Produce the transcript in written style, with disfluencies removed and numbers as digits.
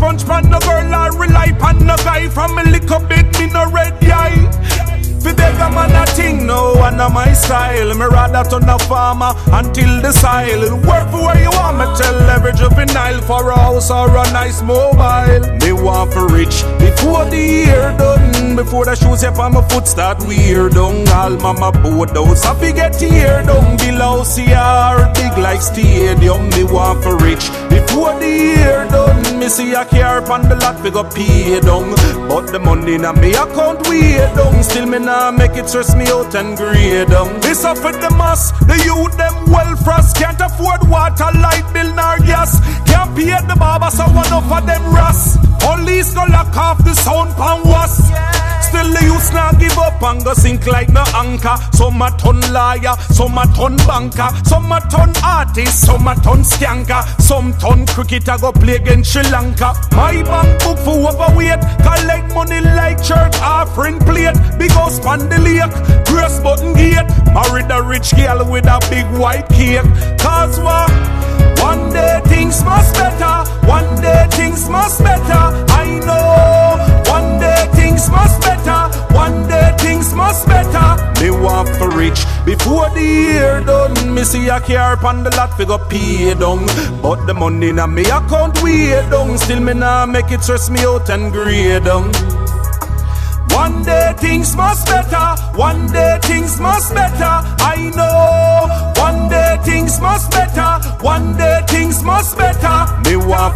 sponge pan no girl, I rely pan no guy. From me lick up bit, me no red eye. Fi beg a man a thing, no one of my style. Me rather turn a farmer until the soil. Work for where you want, me tell every juvenile. For a house or a nice mobile. Me want for rich before the year done. Before the shoes up on my foot start weird down. All mama boat house, I fi get tear down. Below CR, big like stadium. Me want for rich before the year done. Me see a car on the lot, we go pay down. But the money na me account way down. Still me nah make it stress me out and grade down. This up with the mass, the youth them well frost. Can't afford water, light bill nor gas. Can't pay the barber, so one of them ras. Police go lock off the sound pan was. Still the youths now give up and go sink like no anchor. Some a ton liar, some a ton banker, some a ton artist, some a ton skanker, some ton cricketer go play against Sri Lanka. My bank book for overweight, collect money like church offering plate. Big house pan the lake, grass button gate. Married a rich girl with a big white cake. Cause what? One day things must better. One day things must better. I know. One day things must better. One day things must better. Me want for rich before the year done. Me see a car on the lot we go pay down. But the money na me account way down. Still me nah make it stress me out and grade down. One day things must better. One day things must better. I know. One day things must better. One day things must better. Me want